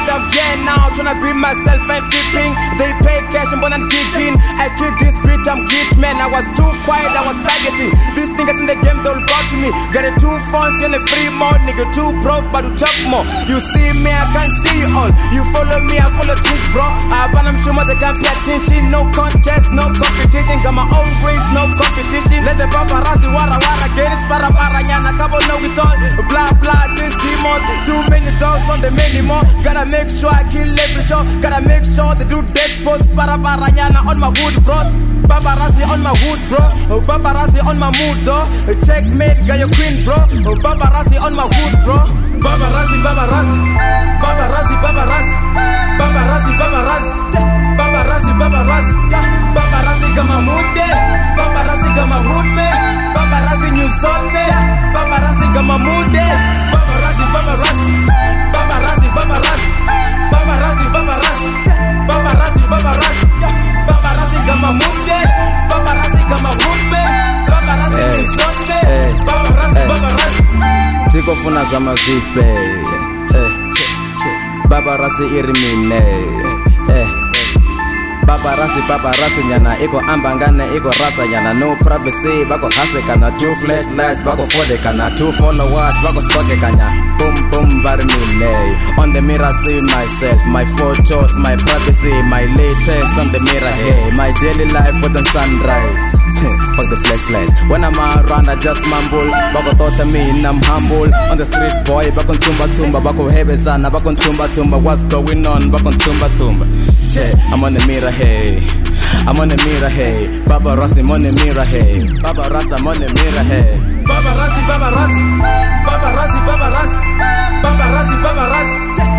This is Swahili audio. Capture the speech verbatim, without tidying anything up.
I'm getting out, tryna be myself and teaching. They pay cash and I'm kicking. I kill this beat, I'm git man. I was too quiet, I was targeting. These niggas in the game don't got to me. Got a two phones and a free mode. Nigga too broke, but to talk more. You see me, I can't see you all. You follow me, I follow this bro. I want them show they can't pay attention. No contest, no competition. Got my own ways, no competition. Let the paparazzi wara wara get it. Para para yana couple know it all. Blah blah, these demons. Too many dogs, not the many more. Gotta make sure I kill every show. Gotta make sure they do dead posts. Para para yana on my wood bros. Paparazzi on my wood bro. Oh, paparazzi on my mood though. Checkmate, got your queen bro. Oh, paparazzi on my wood bro. Paparazzi, paparazzi. Paparazzi, paparazzi. Paparazzi, paparazzi. Paparazzi, paparazzi. Paparazzi got my mood there. Paparazzi got my wood man. Paparazzi news on me. Paparazzi got my mood there. Paparazzi, paparazzi. Paparazzi, paparazzi. Paparazzi, paparazzi. Paparazzi, paparazzi. Paparazzi got my mood there. Paparazzi got my wood man. Paparazzi news on me. Paparazzi, paparazzi. Tiko funa zama zipe. Paparazzi irimine. Paparazzi, paparazzi nyana iko ambangane iko rasa nyana no privacy bako hase kana two flashlights bako fode kana two followers bako stoke kanya boom boom barmine on the mirror see myself my photos my privacy my latest on the mirror hey my daily life with the sunrise fuck the flashlights when I'm around I just mumble bako thought me I'm humble on the street boy bako tumba tumba bako hebe sana bako tumba tumba what's going on bako tumba tumba yeah I'm on the mirror hey I'm on the mirror hey paparazzi I'm on the mirror hey paparazzi I'm on the mirror hey paparazzi paparazzi paparazzi paparazzi paparazzi paparazzi